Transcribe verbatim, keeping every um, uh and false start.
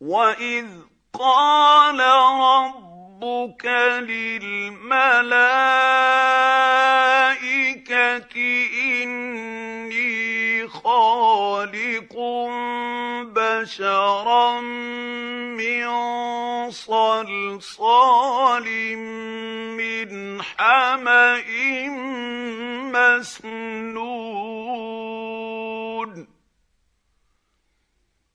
وإذ قال ربك للملائكة إني خالق بشرا من صلصال من حمإ مسنون